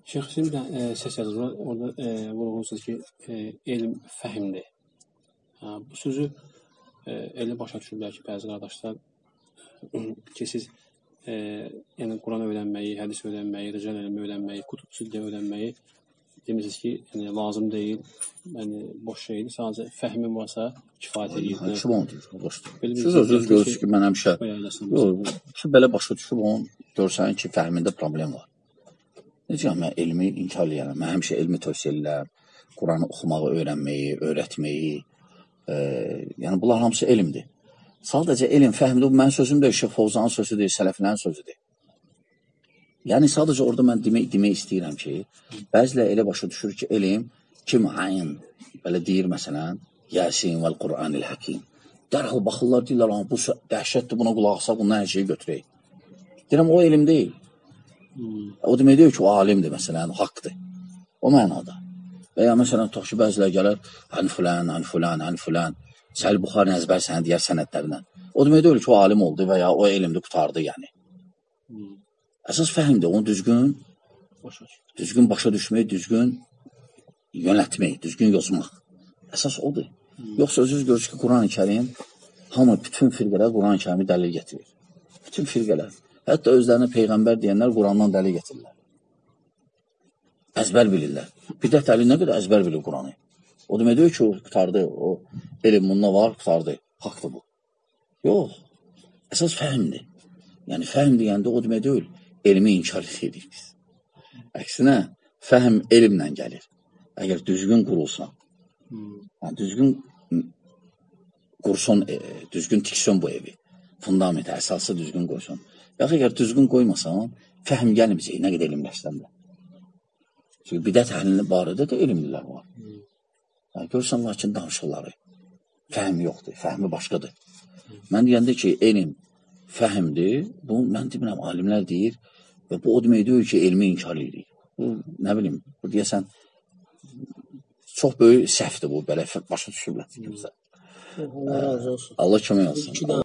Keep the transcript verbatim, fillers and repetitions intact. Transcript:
Şəxsi bir e, səs yazır var. Orada e, vurğunsunuz ki, e, elm fəhmdir. Ha, bu sözü e, elə başa düşürlər ki, bəzi qardaşlar ki, siz e, yəni Quran öyrənməyi, hədis öyrənməyi, rical elmi öyrənməyi, kutub sildə öyrənməyi demirsiniz ki, yəni lazım deyil, yəni boş şeydir. Sadəcə fəhmin varsa kifayət edir. Kim onu deyir? Boşdur. Siz özünüz görürsünüz ki, mən həmişə yox, belə başa düşüb onu görsən ki, fəhmində problem var. Necə mən elmi inkar edirəm. Mən həmişə elmi tövsiyə edirəm. Quranı oxumağı, öyrənməyi, öyrətməyi. E, yəni bunlar hamısı elmdir. Sadəcə elm fəhmdir. Bu mənim sözüm deyil, Şeyx Fovzanın sözüdür, sələflərin sözüdür. Yəni sadəcə orada mən demək, demək istəyirəm ki, bəzilə elə başa düşür ki, elm kim ayn belə deyir məsələn, Yasin vəl Quranil Həkim. Dərhal baxırlar deyirlər, bu dəhşətdir, buna qulaq asaq, bundan hər şeyi götürək. Deyirəm, o elm deyil. Hmm. O demək deyir ki, o alimdir, məsələn, haqdır. O mənada. Və ya məsələn, tutaq ki, bəzilər gələr, ən filan, ən filan, ən filan, Səhih Buxarinin əzbər sənə deyər sənədlərindən. O demək deyir ki, o alim oldu və ya o elmdir, qutardı, yəni. Hmm. Əsas fəhmdir, onu düzgün, başa düzgün başa düşmək, düzgün yönətmək, düzgün yozmaq. Əsas odur. Hmm. Yoxsa özünüz görürsünüz ki, Quran-ı Kərim, hamı, bütün firqələr Quran-ı Kərimi dəlil getirir. Bütün firqələr. Hətta özlərinə Peyğəmbər deyənlər Qurandan dəlil getirirlər. Əzbər bilirlər. Bidət əli nə qədər əzbər bilir Quranı. O demək deyir ki, o qutardı, o elm bununla var, qutardı. Haqdır bu. Yox. Əsas fəhmdir. Yəni, fəhm deyəndə o demək deyil, elmi inkar edirik biz. Əksinə, fəhm elmlə gəlir. Əgər düzgün qurulsan, yəni, düzgün qursun, e, düzgün tiksin bu evi, fundamenti, əsası düzgün qoysun. Yaxı, əgər düzgün qoymasan, fəhm gəlməyəcək, nə qədər elmləşsən də. Çünki bidət əhlinin barədə də elmlilər var. Yəni, görsən, lakin danışıqları. Fəhm yoxdur, fəhmi başqadır. Mən deyəndə ki, elm fəhmdir, bu, mən demirəm, alimlər deyir və bu o demək deyir ki, elmi inkar edir. Bu, nə bilim, bu deyəsən, çox böyük səhvdir bu, belə başa düşürlər. Allah kömək olsun.